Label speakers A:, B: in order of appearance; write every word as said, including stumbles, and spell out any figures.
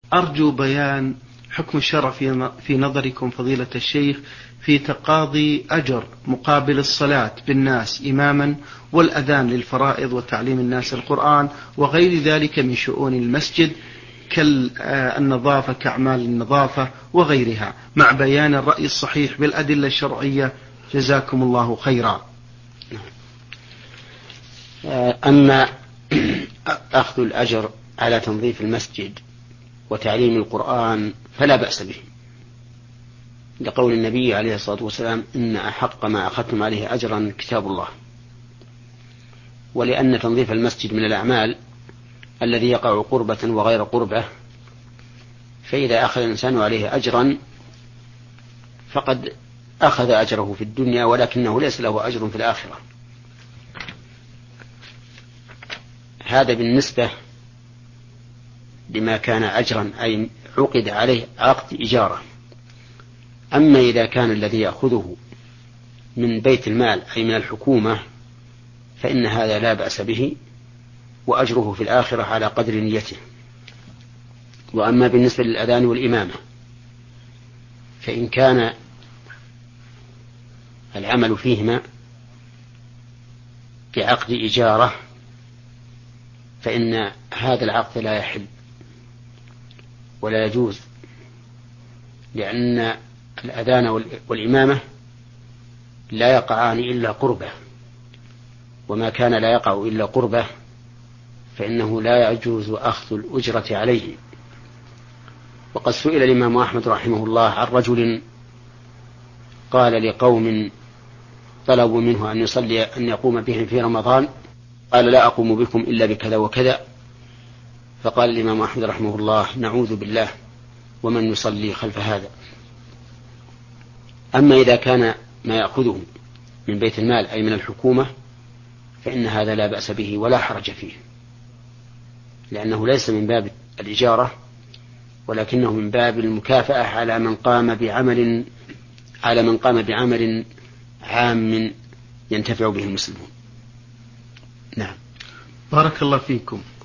A: أرجو بيان حكم الشرع في نظركم فضيلة الشيخ في تقاضي أجر مقابل الصلاة بالناس إماما والأذان للفرائض وتعليم الناس القرآن وغير ذلك من شؤون المسجد كالنظافة كأعمال النظافة وغيرها، مع بيان الرأي الصحيح بالأدلة الشرعية، جزاكم الله خيرا.
B: أما أخذ الأجر على تنظيف المسجد وتعليم القرآن فلا بأس به، لقول النبي عليه الصلاة والسلام إن أحق ما أخذتم عليه أجرا كتاب الله، ولأن تنظيف المسجد من الأعمال الذي يقع قربة وغير قربة، فإذا أخذ الإنسان عليه أجرا فقد أخذ أجره في الدنيا ولكنه ليس له أجر في الآخرة. هذا بالنسبة لما كان أجرا أي عقد عليه عقد إجارة. أما إذا كان الذي يأخذه من بيت المال أي من الحكومة فإن هذا لا بأس به وأجره في الآخرة على قدر نيته. وأما بالنسبة للأذان والإمامة فإن كان العمل فيهما بعقد إجارة فإن هذا العقد لا يحل ولا يجوز، لأن الأذان والإمامة لا يقعان إلا قربة، وما كان لا يقع إلا قربة فإنه لا يجوز أخذ الأجرة عليه. وقد سئل الإمام أحمد رحمه الله عن رجل قال لقوم طلبوا منه أن يصلي أن يقوم بهم في رمضان، قال لا أقوم بكم إلا بكذا وكذا، فقال الإمام أحمد رحمه الله نعوذ بالله ومن يصلي خلف هذا. أما إذا كان ما يأخذه من بيت المال أي من الحكومة فإن هذا لا بأس به ولا حرج فيه، لأنه ليس من باب الإجارة ولكنه من باب المكافأة على من قام بعمل على من قام بعمل عام ينتفع به المسلمون. نعم.
A: بارك الله فيكم.